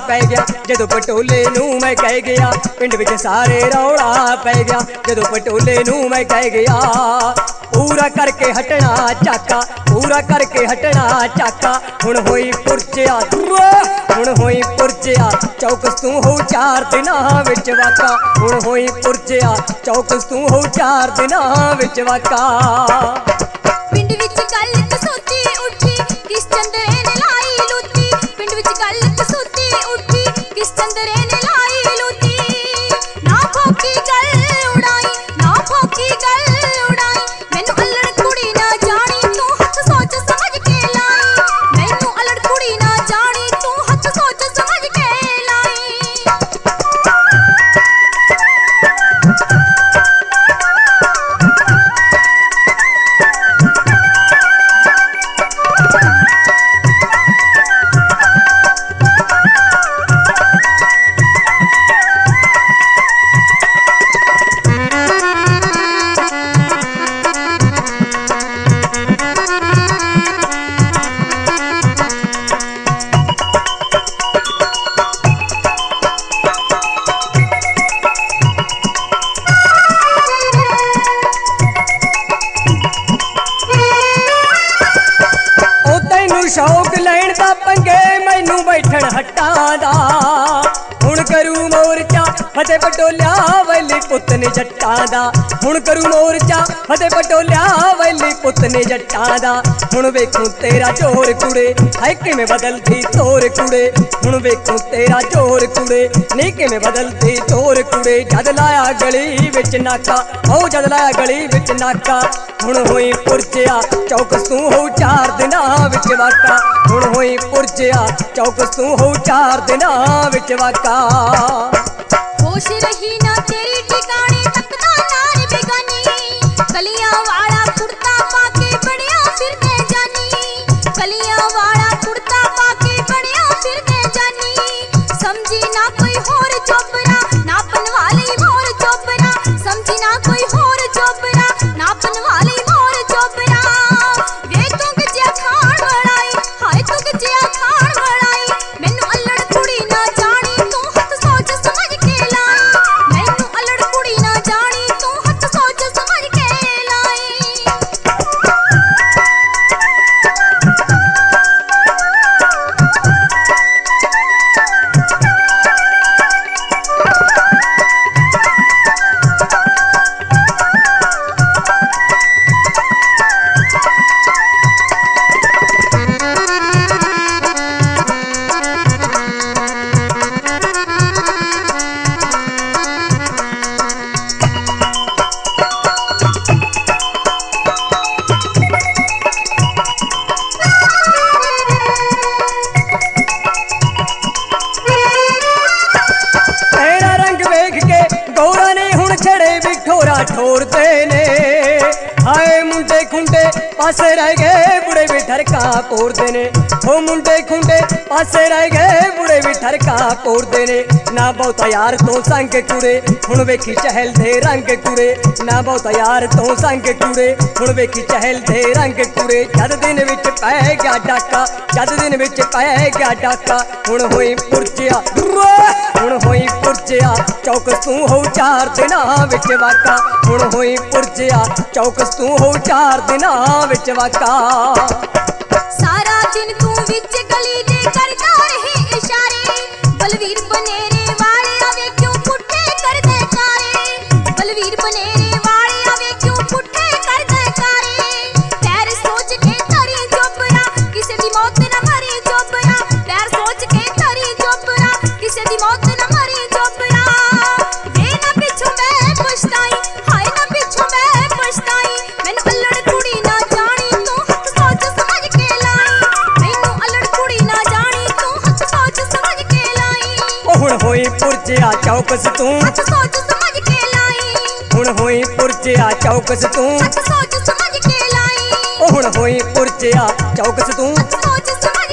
पै गया जदों पटोले नूं मैं कह गया। पिंड विच सारे रौला पै गया जदों पटोले नूं मैं कह गया। पूरा करके हटना चाका, पूरा करके हटना चाका। हुण होई पुरचिया हुण होई पुरचिया चौकस तू हो 4 दिनां विच वाका। हुण होई पुरचिया चौकस तू हो 4 दिनां विच वाका। पिंड विच गल कसूती उठी किस चंदरे ने लाई लूती। पिंड विच गल कसूती उठी किस चंदरे ने लाई लूती। ना भोकी गल उड़ाई, ना भोकी गल उड़ाई। मैनू अल्लड़ कुड़ी ना जानी तू हथ सोच समझ के लाई। मैनू अल्लड़ कुड़ी ना जानी तू हथ सोच समझ के लाई। शौक लैण दा पंगे मैनू बैठण हट्टां दा। हुण करू मोर्चा फते पटोलिया वैली पुत ने जट्टां दा। हुण करू मोर्चा फते पटोलिया वैली पुत ने जट्टां दा। हुण वेखूं तेरा जोर कुड़े है किवें बदलदी तोर कुड़े। हुण वेखूं तेरा जोर कुड़े नी किवें बदलदी तोर कुड़े। जद लाया गली विच नाका ओ जद लाया गली विच नाका। हुण होई पुरचिया चौकस तू हो 4 दिनां विच वाका। हुण होई पुरचिया चौकस तू हो 4 दिनां विच वाका। होश रही ना तेरी ठिकाने तकदा नार बेगानी। कलियां वाला कुर्ता पाके बड़िया फिरदे जानी। कलियां वाला कुर्ता पाके बड़िया फिरदे जानी। समझी ना कोई होर चोपरा नापन वाली मोर चोपरा। समझी ना कोई होर चोपरा नापन वाली मोर चोपरा। वे तू गजिया खान बड़ाई, हाय तू गजिया खान बड़ाई। मैनू अल्लड़ कुड़ी ना जानी तू हथ सोच समझ के लाई। मैनू अल्लड़ कुड़ी ना जानी तू हथ सोच समझ के लाई। ठोरते ने हाय मुंडे खुंडे पासे रह गए बुढ़े भी ठरका पोरदे ने। ओ मुंडे खुंडे पासे रह गए बुढ़े भी ठरका पोरदे ने। ना बहुता यार तो संग कुड़े हुण वेखी चहल दे रंग कुड़े। ना बहुता यार तो संग कुड़े हुण वेखी चहल दे रंग कुड़े। जद दिन विच पै गया डाका, जद दिन विच पै गया डाका। हुण होई पुरचिया हुण होई पुरचिया चौकस तू हो 4 दिनां विच वाका। हुण होई पुरचिया चौकस तू हो 4 दिनां विच वाका। सारा दिन तू विच गली दे करदा रहे इशारे। बलवीर बनेरे वाले वे क्यों पुट्ठे करदे कारे। बलवीर बनेरे वाले वे क्यों पुट्ठे करदे कारे। पैर सोच के तरी चोपरा किसे दी मौत न मरी चोपरा। पैर सोच के तरी चोपरा किसे दी मौत न मरी चोपरा। वे ना पिछू मैं पछताई, हाय ना पिछू मैं पछताई। मैनू अल्लड़ कुड़ी ना जानी तू हथ सोच समझ के लाई। मैनू अल्लड़ कुड़ी ना जानी तू हथ सोच समझ के लाई। ओ हुण होई पुरचिया चौकस तू हथ सोच समझ के लाई। हुण होई पुरचिया चौकस तू हथ सोच समझ के लाई। ओ हुण होई पुरचिया चौकस तू हथ सोच समझ